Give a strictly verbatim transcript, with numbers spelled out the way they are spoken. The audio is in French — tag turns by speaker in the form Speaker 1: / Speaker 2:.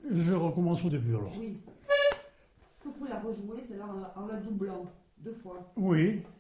Speaker 1: Je recommence au début alors.
Speaker 2: Oui. Est-ce que vous pouvez la rejouer, celle-là, en, la- en la doublant deux fois?
Speaker 1: Oui.